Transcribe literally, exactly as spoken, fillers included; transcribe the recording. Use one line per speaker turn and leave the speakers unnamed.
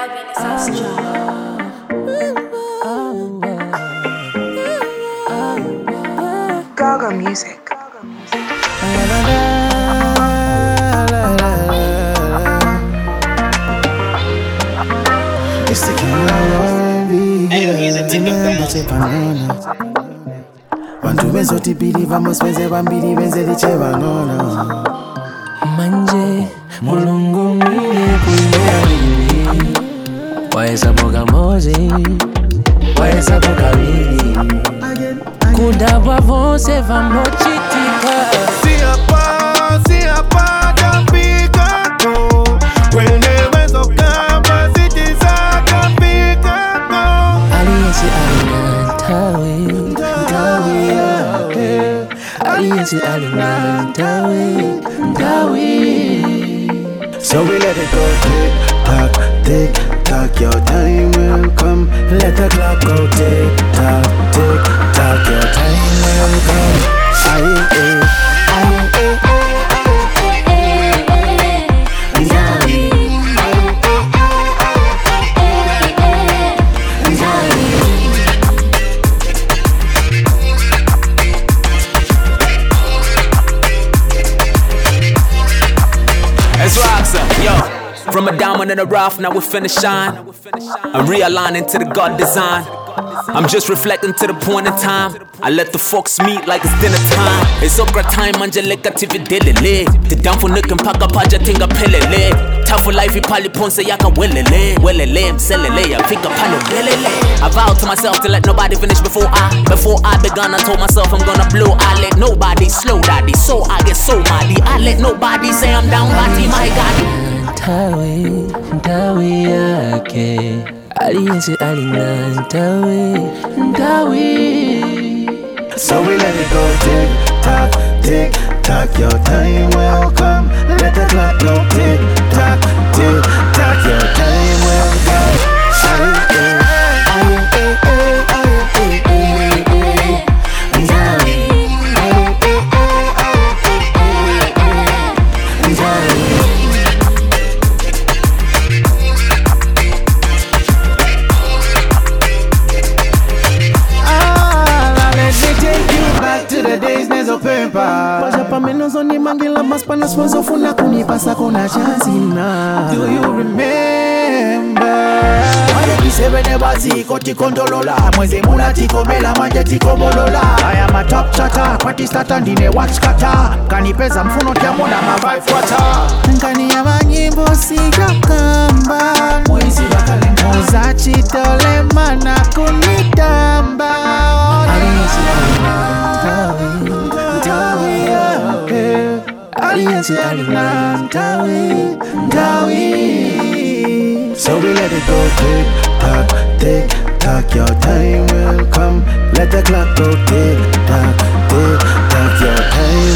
Gaga Music.
It's the king of R and B. Bantu bezoti bili vamos benze bambili benze liche bangono
Manje mulungu mine kuimealili Waesa boga mozi Waesa boga wili Kudabwa vonse vamochitika
Siya pa, siya pa Tapika ko Kwene wezo kamba Sitiza tapika ko
Aliyensi alinantawe Ntawe yake Aliyensi alinantawe Ntawe.
So we let it go tick tock, tick tock. Your time will come. Let the clock go tick tock, tick tock. Your time will come. Aye, aye, aye, aye,
It's Roxanne, yo. From a diamond in the rough, now we finna shine. I'm realigning to the God design. I'm just reflecting to the point in time. I let the folks meet like it's dinner time. It's okra time, Angelica T V delele. The down for nukin paka paja tinga pelele. Tough for life, pali ponce yaka welele. Welele, mselele, I pick up pano welele. I vowed to myself to let nobody finish before I. Before I begun, I told myself I'm gonna blow. I let nobody slow daddy, so I get so mighty. I let nobody say I'm down body, my God.
Ntawe, ntawe yake Aliyensi alinantawe, ntawe.
So we let it go tick tock, tick tock. Your time will come. Let the clock go tick tock, tick tock. Your time will come. Aye, aye, aye, aye, aye, aye, aye, aye. Paja pa menos oni mangila mas panas fonzo funa kunipasa kona chazina. Do you remember? Wale kisebe ne bazi koti kondolola. Mweze mula tiko mela manje tiko bolola. I am a top chatter, party starter ndine watch kata. Kanipeza mfuno kia mona ma vibe water. Nkani ya manyimbo sika kamba. Mwezi bakale moza chitole mana kunitamba.
Aliyensi alinantawe, ntawe yake Aliyensi alinantawe, ntawe.
So we let it go tick tock, tick tock. Your time will come. Let the clock go tick tock, tick tock. Your time